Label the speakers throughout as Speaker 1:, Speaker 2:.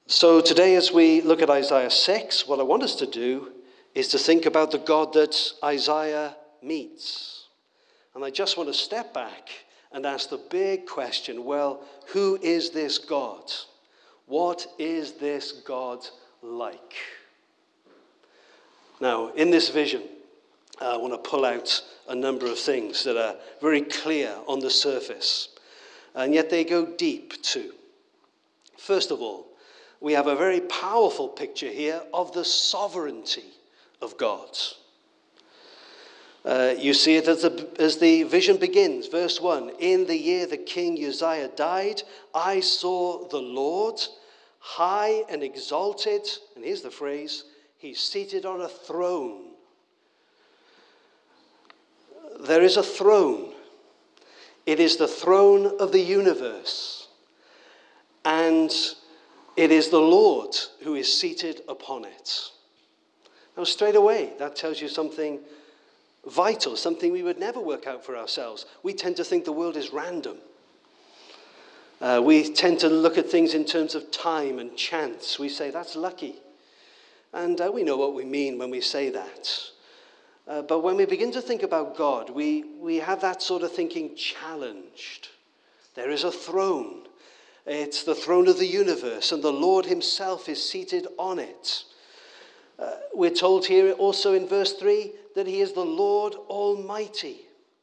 Speaker 1: So today, as we look at Isaiah 6, what I want us to do is to think about the God that Isaiah meets. And I just want to step back and ask the big question, well, who is this God? What is this God like? Now, in this vision, I want to pull out a number of things that are very clear on the surface, and yet they go deep too. First of all, we have a very powerful picture here of the sovereignty of God. You see it as the vision begins. Verse 1, in the year that King Uzziah died, I saw the Lord high and exalted, and here's the phrase, he's seated on a throne. There is a throne. It is the throne of the universe. And it is the Lord who is seated upon it. Now, straight away, that tells you something vital, something we would never work out for ourselves. We tend to think the world is random. We tend to look at things in terms of time and chance. We say, that's lucky. And we know what we mean when we say that. But when we begin to think about God, we have that sort of thinking challenged. There is a throne. It's the throne of the universe, and the Lord himself is seated on it. We're told here also in verse 3 that he is the Lord Almighty.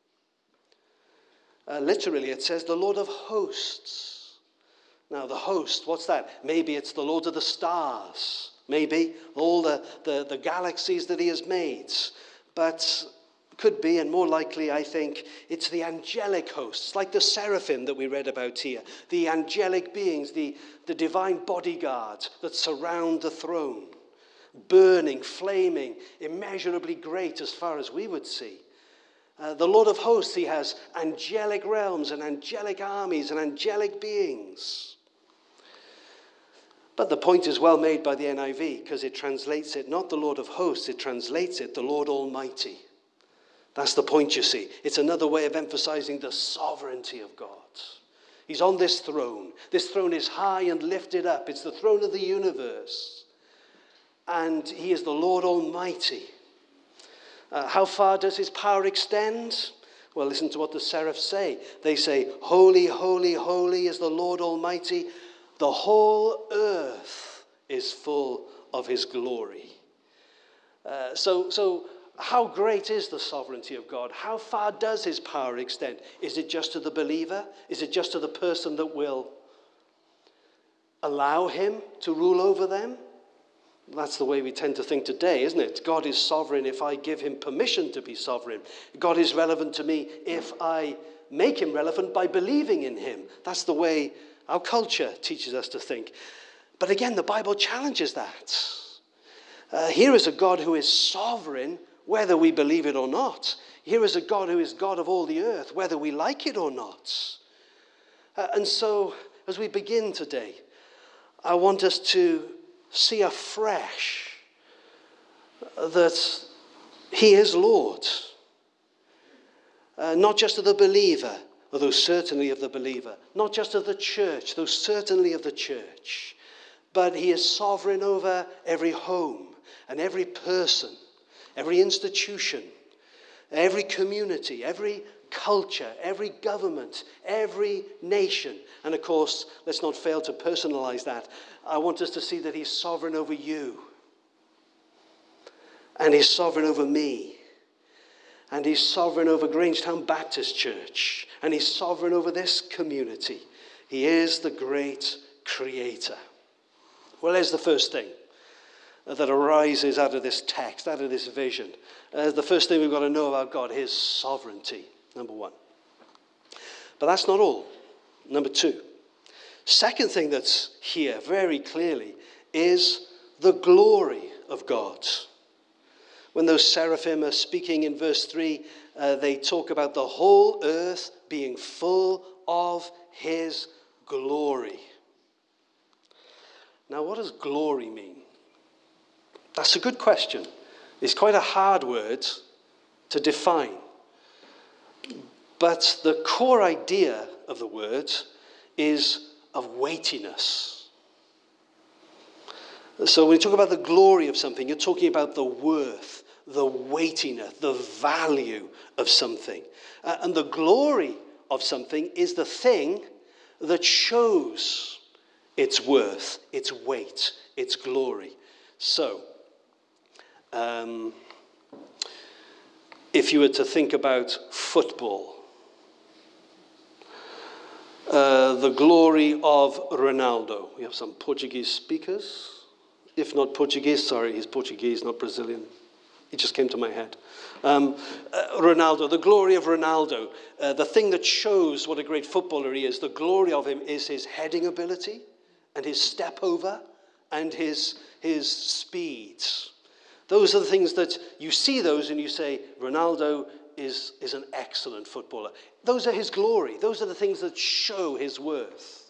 Speaker 1: Literally, it says the Lord of hosts. Now, the host, what's that? Maybe it's the Lord of the stars. Maybe all the galaxies that he has made. But could be, and more likely, I think, it's the angelic hosts, like the seraphim that we read about here. The angelic beings, the divine bodyguard that surround the throne. Burning, flaming, immeasurably great as far as we would see. The Lord of hosts, he has angelic realms and angelic armies and angelic beings. But the point is well made by the NIV, because it translates it, not the Lord of hosts, it translates it, the Lord Almighty. That's the point, you see. It's another way of emphasizing the sovereignty of God. He's on this throne. This throne is high and lifted up. It's the throne of the universe. And he is the Lord Almighty. How far does his power extend? Well, listen to what the seraphs say. They say, holy, holy, holy is the Lord Almighty. The whole earth is full of his glory. So how great is the sovereignty of God? How far does his power extend? Is it just to the believer? Is it just to the person that will allow him to rule over them? That's the way we tend to think today, isn't it? God is sovereign if I give him permission to be sovereign. God is relevant to me if I make him relevant by believing in him. That's the way our culture teaches us to think. But again, the Bible challenges that. Here is a God who is sovereign whether we believe it or not. Here is a God who is God of all the earth, whether we like it or not. And so, as we begin today, I want us to see afresh that he is Lord. Not just of the believer, although certainly of the believer. Not just of the church, though certainly of the church. But he is sovereign over every home and every person, every institution, every community, every culture, every government, every nation. And of course, let's not fail to personalize that. I want us to see that he's sovereign over you. And he's sovereign over me. And he's sovereign over Grangetown Baptist Church. And he's sovereign over this community. He is the great creator. Well, there's the first thing that arises out of this text, out of this vision. The first thing we've got to know about God, his sovereignty, number one. But that's not all. Number two. Second thing that's here very clearly is the glory of God. When those seraphim are speaking in verse 3, they talk about the whole earth being full of his glory. Now, what does glory mean? That's a good question. It's quite a hard word to define. But the core idea of the word is of weightiness. So when you talk about the glory of something, you're talking about the worth, the weightiness, the value of something. And the glory of something is the thing that shows its worth, its weight, its glory. So, if you were to think about football, the glory of Ronaldo. We have some Portuguese speakers. If not Portuguese, sorry, he's Portuguese, not Brazilian. It just came to my head. Ronaldo, the glory of Ronaldo. The thing that shows what a great footballer he is, the glory of him is his heading ability and his step over and his speed. Those are the things that you see those and you say, Ronaldo is an excellent footballer. Those are his glory. Those are the things that show his worth.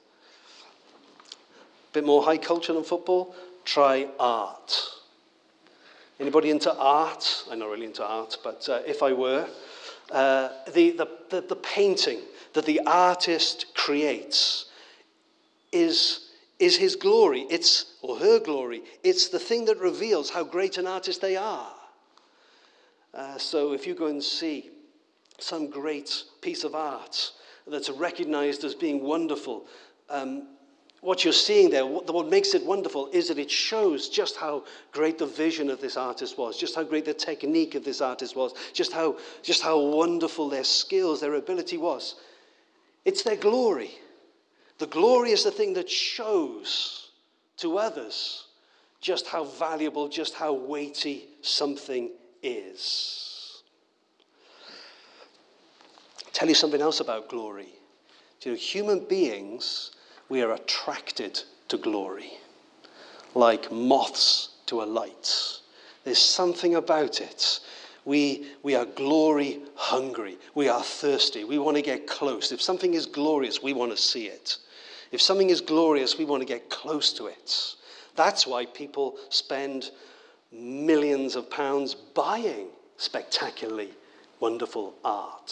Speaker 1: A bit more high culture than football. Try art. Anybody into art? I'm not really into art, but if I were, the painting that the artist creates is his glory. Or her glory. It's the thing that reveals how great an artist they are. So if you go and see some great piece of art that's recognized as being wonderful, what you're seeing there, what makes it wonderful is that it shows just how great the vision of this artist was, just how great the technique of this artist was, just how wonderful their skills, their ability was. It's their glory. The glory is the thing that shows to others just how valuable, just how weighty something is. I'll tell you something else about glory. You know, human beings, we are attracted to glory, like moths to a light. There's something about it. We are glory hungry. We are thirsty. We want to get close. If something is glorious, we want to see it. If something is glorious, we want to get close to it. That's why people spend millions of pounds buying spectacularly wonderful art.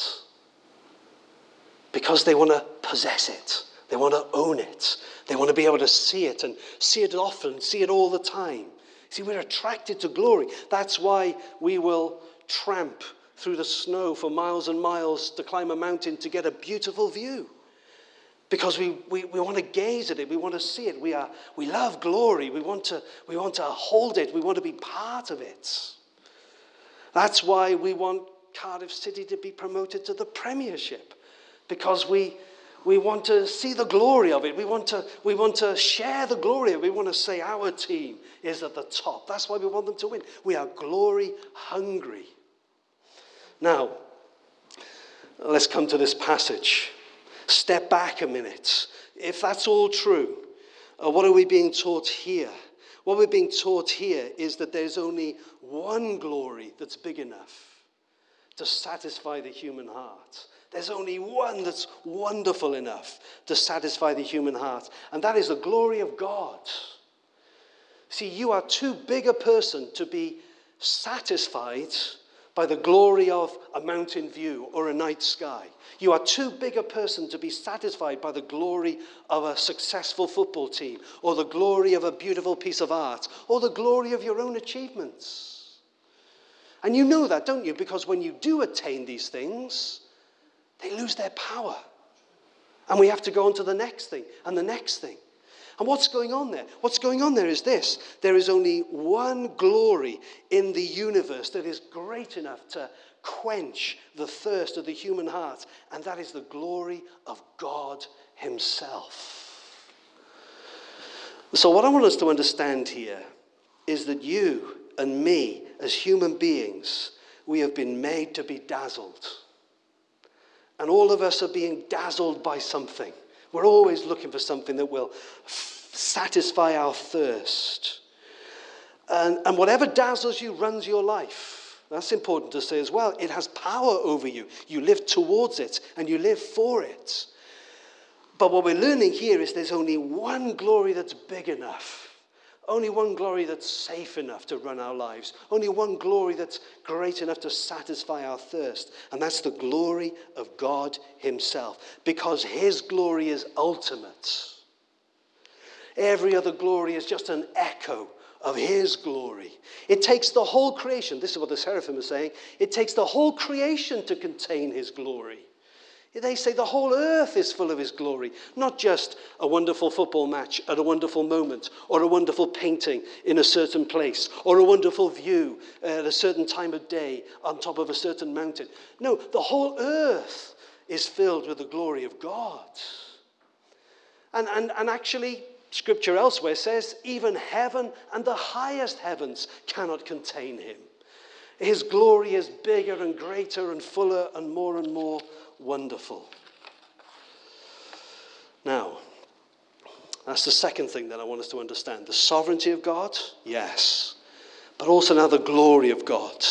Speaker 1: Because they want to possess it. They want to own it. They want to be able to see it and see it often, see it all the time. See, we're attracted to glory. That's why we will tramp through the snow for miles and miles to climb a mountain to get a beautiful view. Because we want to gaze at it. We want to see it. We love glory. We want to hold it. We want to be part of it. That's why we want Cardiff City to be promoted to the Premiership. Because we want to see the glory of it. We want to share the glory of it. We want to say our team is at the top. That's why we want them to win. We are glory hungry. Now, let's come to this passage. Step back a minute. If that's all true, what are we being taught here? What we're being taught here is that there's only one glory that's big enough to satisfy the human heart. There's only one that's wonderful enough to satisfy the human heart, and that is the glory of God. See, you are too big a person to be satisfied by the glory of a mountain view or a night sky. You are too big a person to be satisfied by the glory of a successful football team or the glory of a beautiful piece of art or the glory of your own achievements. And you know that, don't you? Because when you do attain these things, they lose their power. And we have to go on to the next thing and the next thing. And what's going on there? What's going on there is this. There is only one glory in the universe that is great enough to quench the thirst of the human heart, and that is the glory of God himself. So what I want us to understand here is that you and me, as human beings, we have been made to be dazzled. And all of us are being dazzled by something. We're always looking for something that will satisfy our thirst. And whatever dazzles you runs your life. That's important to say as well. It has power over you. You live towards it and you live for it. But what we're learning here is there's only one glory that's big enough. Only one glory that's safe enough to run our lives. Only one glory that's great enough to satisfy our thirst. And that's the glory of God himself. Because his glory is ultimate. Every other glory is just an echo of his glory. It takes the whole creation. This is what the seraphim are saying. It takes the whole creation to contain his glory. They say the whole earth is full of his glory, not just a wonderful football match at a wonderful moment, or a wonderful painting in a certain place, or a wonderful view at a certain time of day on top of a certain mountain. No, the whole earth is filled with the glory of God. And actually, Scripture elsewhere says, even heaven and the highest heavens cannot contain him. His glory is bigger and greater and fuller and more wonderful. Now, that's the second thing that I want us to understand. The sovereignty of God, yes. But also now the glory of God.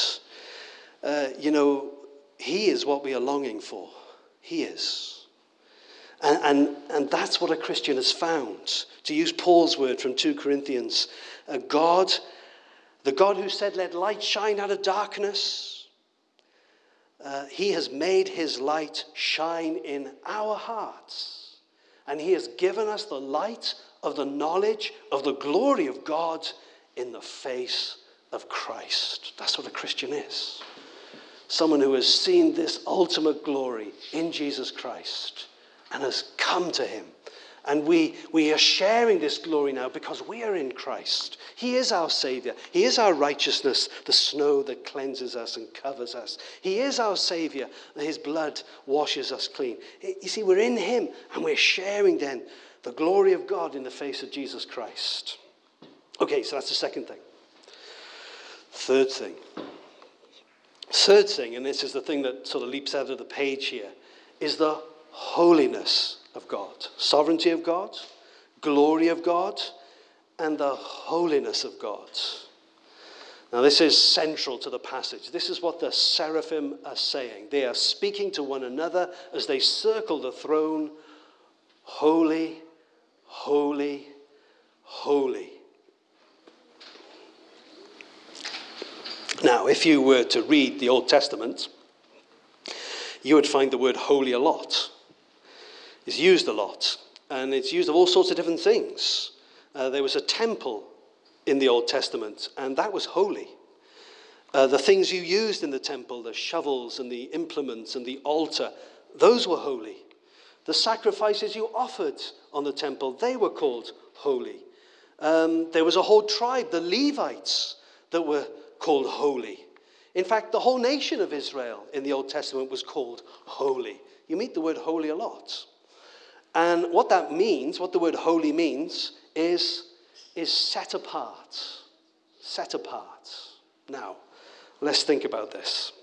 Speaker 1: He is what we are longing for. He is. And that's what a Christian has found. To use Paul's word from 2 Corinthians, the God who said, let light shine out of darkness, he has made his light shine in our hearts. And he has given us the light of the knowledge of the glory of God in the face of Christ. That's what a Christian is. Someone who has seen this ultimate glory in Jesus Christ and has come to him. And we are sharing this glory now because we are in Christ. He is our Savior. He is our righteousness, the snow that cleanses us and covers us. He is our Savior. His blood washes us clean. You see, we're in him and we're sharing then the glory of God in the face of Jesus Christ. Okay, so that's the second thing. Third thing, and this is the thing that sort of leaps out of the page here, is the holiness of God. Sovereignty of God, glory of God, and the holiness of God. Now this is central to the passage. This is what the seraphim are saying. They are speaking to one another as they circle the throne. Holy, holy, holy. Now, if you were to read the Old Testament, you would find the word holy a lot. It's used a lot, and it's used of all sorts of different things. There was a temple in the Old Testament, and that was holy. The things you used in the temple, the shovels and the implements and the altar, those were holy. The sacrifices you offered on the temple, they were called holy. There was a whole tribe, the Levites, that were called holy. In fact, the whole nation of Israel in the Old Testament was called holy. You meet the word holy a lot. And what that means, what the word holy means, is set apart. Set apart. Now, let's think about this.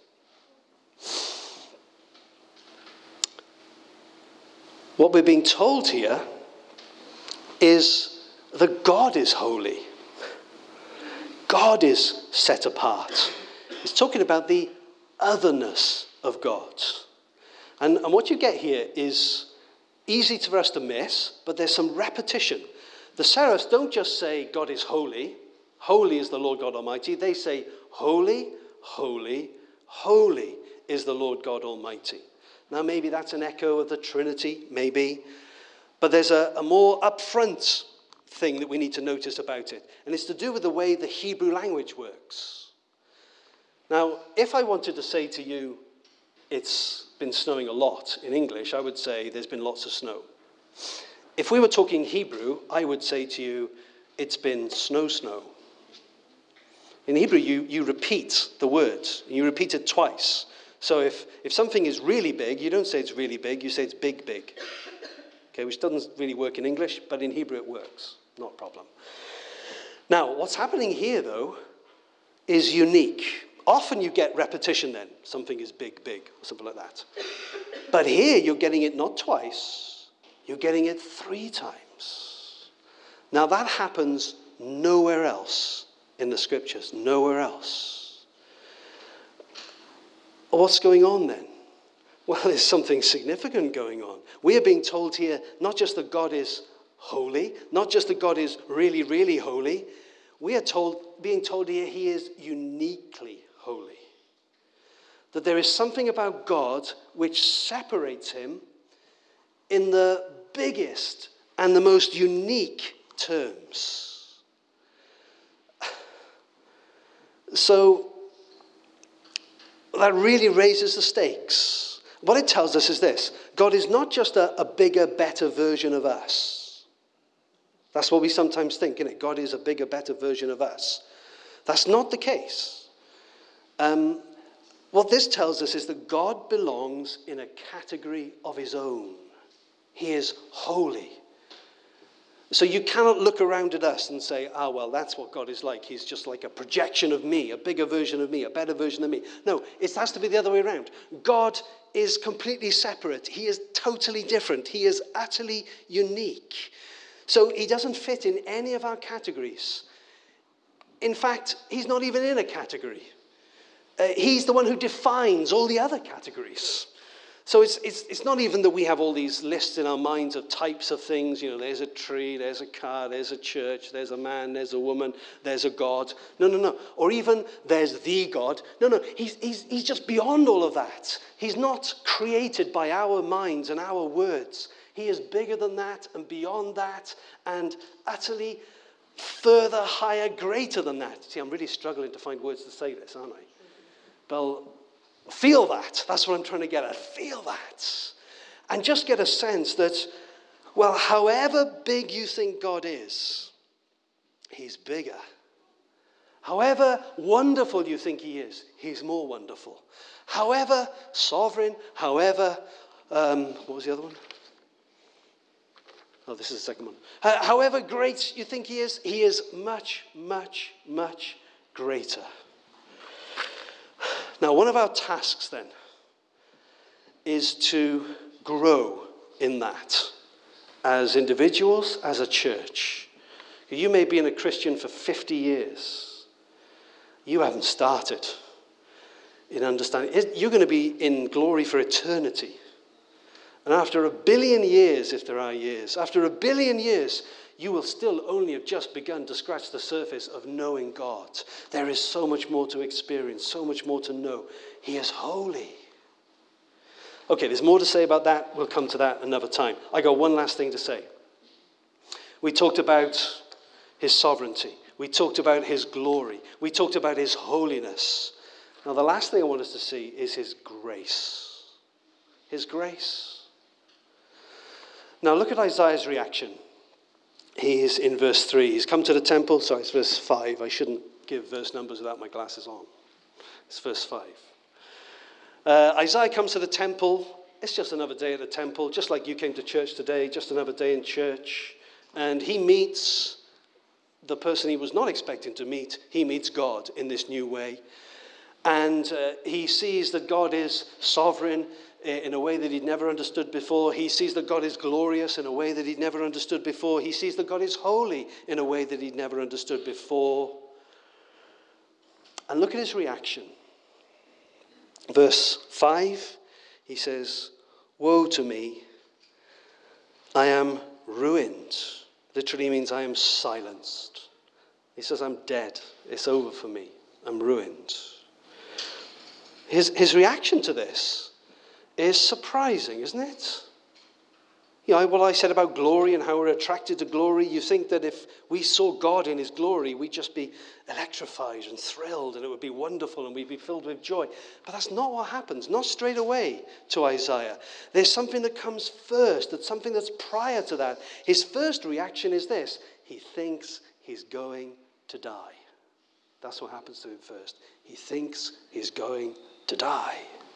Speaker 1: What we're being told here is that God is holy. God is set apart. It's talking about the otherness of God. And what you get here is easy for us to miss, but there's some repetition. The seraphs don't just say God is holy. Holy is the Lord God Almighty. They say holy, holy, holy is the Lord God Almighty. Now maybe that's an echo of the Trinity, maybe. But there's a more upfront thing that we need to notice about it. And it's to do with the way the Hebrew language works. Now, if I wanted to say to you, it's been snowing a lot in English, I would say there's been lots of snow. If we were talking Hebrew, I would say to you, it's been snow. In Hebrew, you repeat the words, and you repeat it twice. So if something is really big, you don't say it's really big, you say it's big. Okay, which doesn't really work in English, but in Hebrew it works. Not a problem. Now, what's happening here, though, is unique. Often you get repetition then. Something is big, or something like that. But here you're getting it not twice, you're getting it 3 times. Now that happens nowhere else in the scriptures, nowhere else. What's going on then? Well, there's something significant going on. We are being told here not just that God is holy, not just that God is really, really holy. We are being told here he is uniquely holy. That there is something about God which separates him in the biggest and the most unique terms. So that really raises the stakes. What it tells us is this: God is not just a bigger, better version of us. That's what we sometimes think, isn't it? God is a bigger, better version of us. That's not the case. What this tells us is that God belongs in a category of his own. He is holy. So you cannot look around at us and say, well, that's what God is like. He's just like a projection of me, a bigger version of me, a better version of me. No, it has to be the other way around. God is completely separate. He is totally different. He is utterly unique. So he doesn't fit in any of our categories. In fact, he's not even in a category. He's the one who defines all the other categories. So it's not even that we have all these lists in our minds of types of things. You know, there's a tree, there's a car, there's a church, there's a man, there's a woman, there's a God. No. Or even there's the God. No. He's just beyond all of that. He's not created by our minds and our words. He is bigger than that and beyond that and utterly further, higher, greater than that. See, I'm really struggling to find words to say this, aren't I? Well, feel that. That's what I'm trying to get at. Feel that. And just get a sense that, well, however big you think God is, he's bigger. However wonderful you think he is, he's more wonderful. However sovereign, however, what was the other one? Oh, this is the second one. However great you think he is much, much, much greater. Now, one of our tasks then is to grow in that as individuals, as a church. You may be in a Christian for 50 years. You haven't started in understanding. You're going to be in glory for eternity. And after 1 billion years, if there are years, after 1 billion years, you will still only have just begun to scratch the surface of knowing God. There is so much more to experience, so much more to know. He is holy. Okay, there's more to say about that. We'll come to that another time. I got one last thing to say. We talked about his sovereignty. We talked about his glory. We talked about his holiness. Now, the last thing I want us to see is his grace. His grace. Now, look at Isaiah's reaction. He's in verse 3. He's come to the temple. Sorry, it's verse 5. I shouldn't give verse numbers without my glasses on. It's verse 5. Isaiah comes to the temple. It's just another day at the temple, just like you came to church today, just another day in church. And he meets the person he was not expecting to meet. He meets God in this new way. And he sees that God is sovereign in a way that he'd never understood before. He sees that God is glorious in a way that he'd never understood before. He sees that God is holy in a way that he'd never understood before. And look at his reaction. Verse 5, he says, "Woe to me, I am ruined." Literally means I am silenced. He says, I'm dead. It's over for me. I'm ruined. His reaction to this is surprising, isn't it? You know, what I said about glory and how we're attracted to glory, you think that if we saw God in his glory, we'd just be electrified and thrilled and it would be wonderful and we'd be filled with joy. But that's not what happens, not straight away to Isaiah. There's something that comes first, that's something that's prior to that. His first reaction is this: he thinks he's going to die. That's what happens to him first. He thinks he's going to die.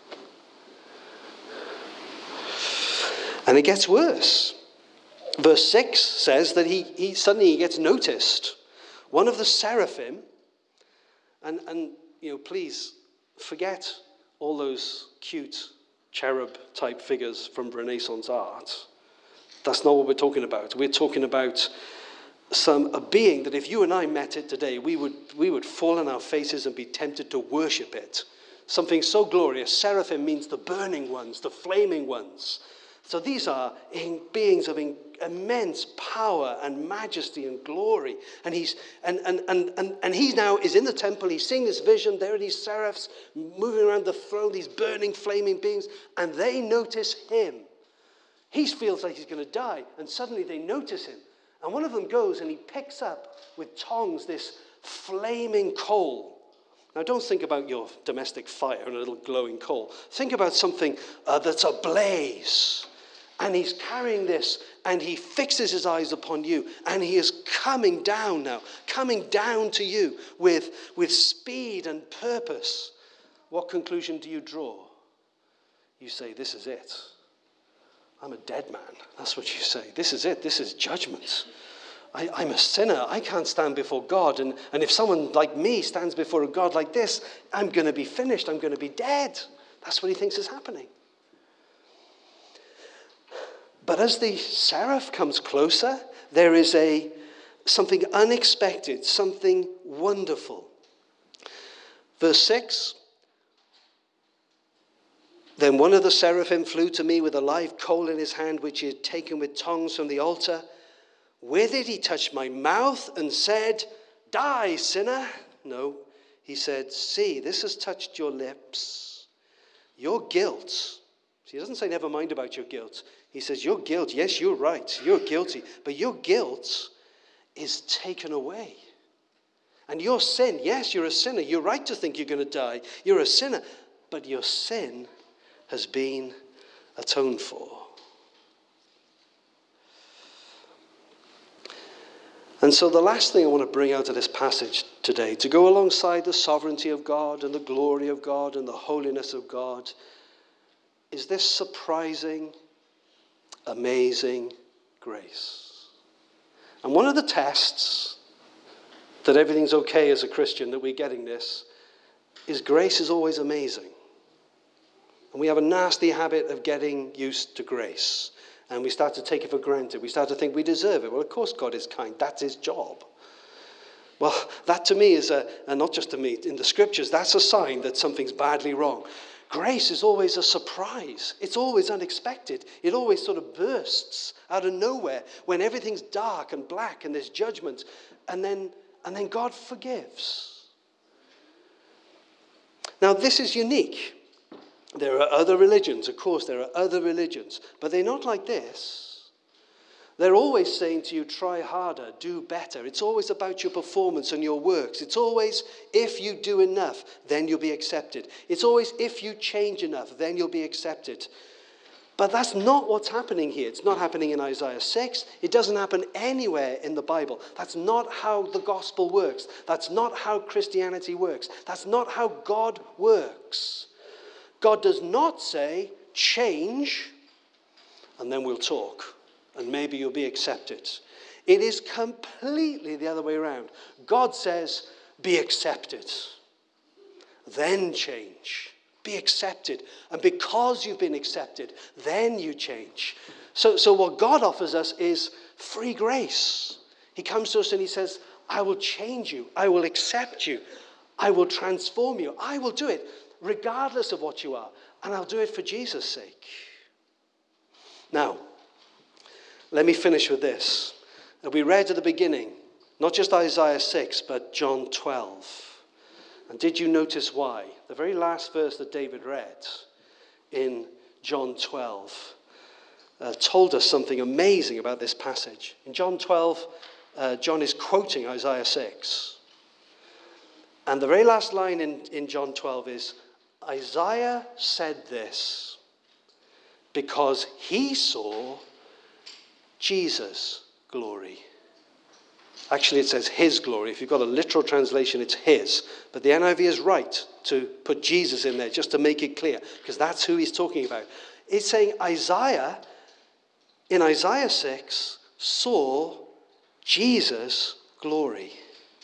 Speaker 1: And it gets worse. Verse 6 says that he suddenly gets noticed. One of the seraphim, and you know, please forget all those cute cherub-type figures from Renaissance art. That's not what we're talking about. We're talking about a being that if you and I met it today, we would fall on our faces and be tempted to worship it. Something so glorious. Seraphim means the burning ones, the flaming ones. So these are beings of immense power and majesty and glory. And he now is in the temple. He's seeing this vision. There are these seraphs moving around the throne, these burning, flaming beings, and they notice him. He feels like he's going to die, and suddenly they notice him. And one of them goes and he picks up with tongs this flaming coal. Now, don't think about your domestic fire and a little glowing coal. Think about something that's ablaze. And he's carrying this, and he fixes his eyes upon you, and he is coming down now, coming down to you with speed and purpose. What conclusion do you draw? You say, this is it. I'm a dead man. That's what you say. This is it. This is judgment. I'm a sinner. I can't stand before God. And if someone like me stands before a God like this, I'm going to be finished. I'm going to be dead. That's what he thinks is happening. But as the seraph comes closer, there is something unexpected, something wonderful. Verse 6, then one of the seraphim flew to me with a live coal in his hand, which he had taken with tongs from the altar. With it he touched my mouth and said, die, sinner. No, he said, see, this has touched your lips. Your guilt. He doesn't say never mind about your guilt. He says your guilt, yes, you're right, you're guilty, but your guilt is taken away. And your sin, yes, you're a sinner. You're right to think you're going to die. You're a sinner, but your sin has been atoned for. And so the last thing I want to bring out of this passage today, to go alongside the sovereignty of God and the glory of God and the holiness of God, is this surprising, amazing grace. And one of the tests that everything's okay as a Christian, that we're getting this, is grace is always amazing. And we have a nasty habit of getting used to grace. And we start to take it for granted. We start to think we deserve it. Well, of course God is kind. That's his job. Well, that to me is and not just to me, in the scriptures, that's a sign that something's badly wrong. Grace is always a surprise. It's always unexpected. It always sort of bursts out of nowhere when everything's dark and black and there's judgment. And then God forgives. Now, this is unique. There are other religions, of course, there are other religions, but they're not like this. They're always saying to you, try harder, do better. It's always about your performance and your works. It's always, if you do enough, then you'll be accepted. It's always, if you change enough, then you'll be accepted. But that's not what's happening here. It's not happening in Isaiah 6. It doesn't happen anywhere in the Bible. That's not how the gospel works. That's not how Christianity works. That's not how God works. God does not say, change, and then we'll talk, and maybe you'll be accepted. It is completely the other way around. God says, be accepted, then change. Be accepted. And because you've been accepted, then you change. So what God offers us is free grace. He comes to us and he says, I will change you. I will accept you. I will transform you. I will do it regardless of what you are. And I'll do it for Jesus' sake. Now, let me finish with this. We read at the beginning, not just Isaiah 6, but John 12. And did you notice why? The very last verse that David read in John 12 told us something amazing about this passage. In John 12, John is quoting Isaiah 6. And the very last line in John 12 is, Isaiah said this because he saw Jesus' glory. Actually, it says his glory. If you've got a literal translation, it's his. But the NIV is right to put Jesus in there just to make it clear, because that's who he's talking about. It's saying Isaiah, in Isaiah 6, saw Jesus' glory.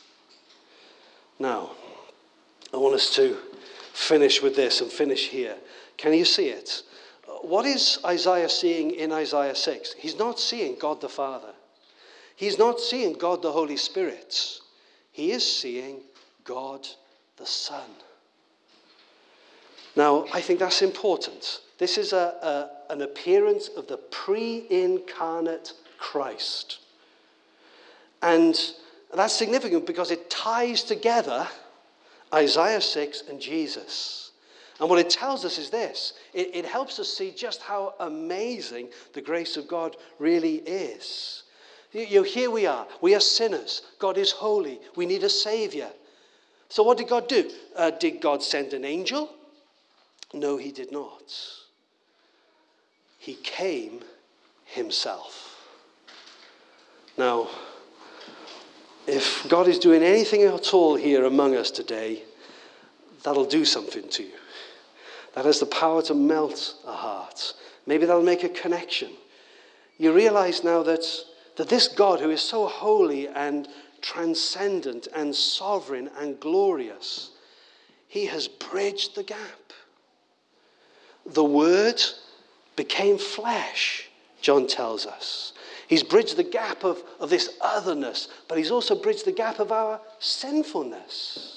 Speaker 1: Now, I want us to finish with this and finish here. Can you see it? What is Isaiah seeing in Isaiah 6? He's not seeing God the Father. He's not seeing God the Holy Spirit. He is seeing God the Son. Now, I think that's important. This is an appearance of the pre-incarnate Christ. And that's significant because it ties together Isaiah 6 and Jesus. And what it tells us is this. It helps us see just how amazing the grace of God really is. Here we are. We are sinners. God is holy. We need a Savior. So what did God do? Did God send an angel? No, he did not. He came himself. Now, if God is doing anything at all here among us today, that'll do something to you. That has the power to melt a heart. Maybe that'll make a connection. You realize now that this God who is so holy and transcendent and sovereign and glorious, he has bridged the gap. The Word became flesh, John tells us. He's bridged the gap of this otherness, but he's also bridged the gap of our sinfulness.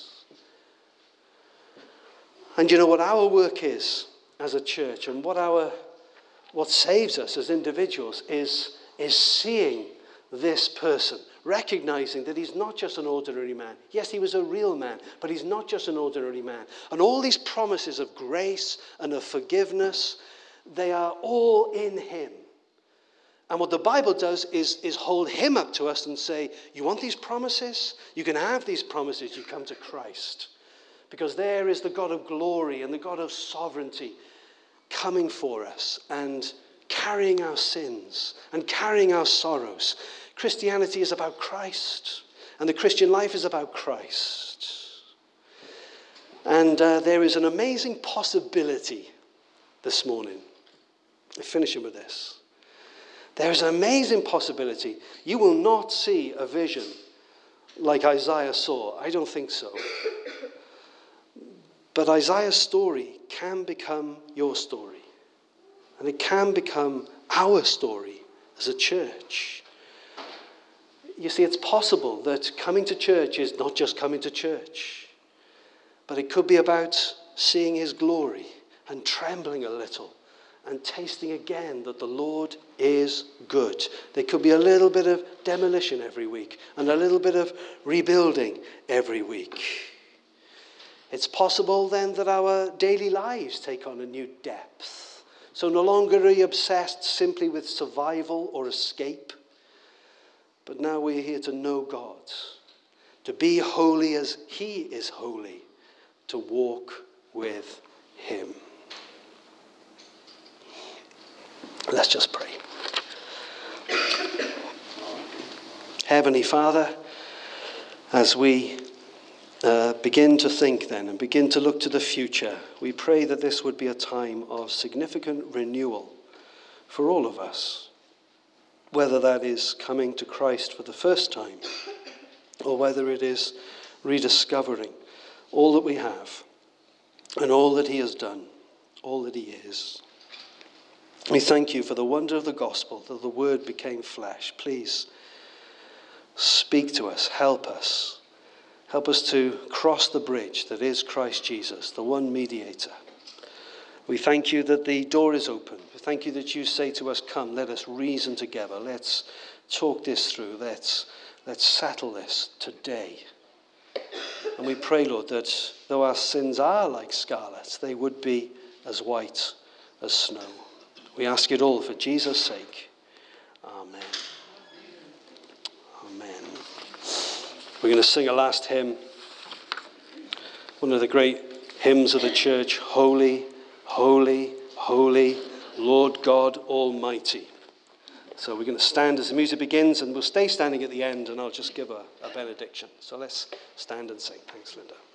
Speaker 1: And you know what our work is as a church, and what saves us as individuals is seeing this person, recognizing that he's not just an ordinary man. Yes, he was a real man, but he's not just an ordinary man. And all these promises of grace and of forgiveness, they are all in him. And what the Bible does is hold him up to us and say, you want these promises? You can have these promises. You come to Christ. Because there is the God of glory and the God of sovereignty coming for us and carrying our sins and carrying our sorrows. Christianity is about Christ, and the Christian life is about Christ. And there is an amazing possibility this morning. I'm finishing with this. There is an amazing possibility. You will not see a vision like Isaiah saw. I don't think so. But Isaiah's story can become your story. And it can become our story as a church. You see, it's possible that coming to church is not just coming to church, but it could be about seeing his glory and trembling a little and tasting again that the Lord is good. There could be a little bit of demolition every week and a little bit of rebuilding every week. It's possible then that our daily lives take on a new depth. So no longer are we obsessed simply with survival or escape, but now we're here to know God, to be holy as he is holy, to walk with him. Let's just pray. Heavenly Father, as we begin to think then and begin to look to the future, we pray that this would be a time of significant renewal for all of us, whether that is coming to Christ for the first time or whether it is rediscovering all that we have and all that he has done, all that he is. We thank you for the wonder of the gospel, that the word became flesh. Please speak to us, help us. Help us to cross the bridge that is Christ Jesus, the one mediator. We thank you that the door is open. We thank you that you say to us, come, let us reason together. Let's talk this through. Let's settle this today. And we pray, Lord, that though our sins are like scarlet, they would be as white as snow. We ask it all for Jesus' sake. Amen. Amen. We're going to sing a last hymn. One of the great hymns of the church. Holy, holy, holy, Lord God Almighty. So we're going to stand as the music begins, and we'll stay standing at the end, and I'll just give a benediction. So let's stand and sing. Thanks, Linda.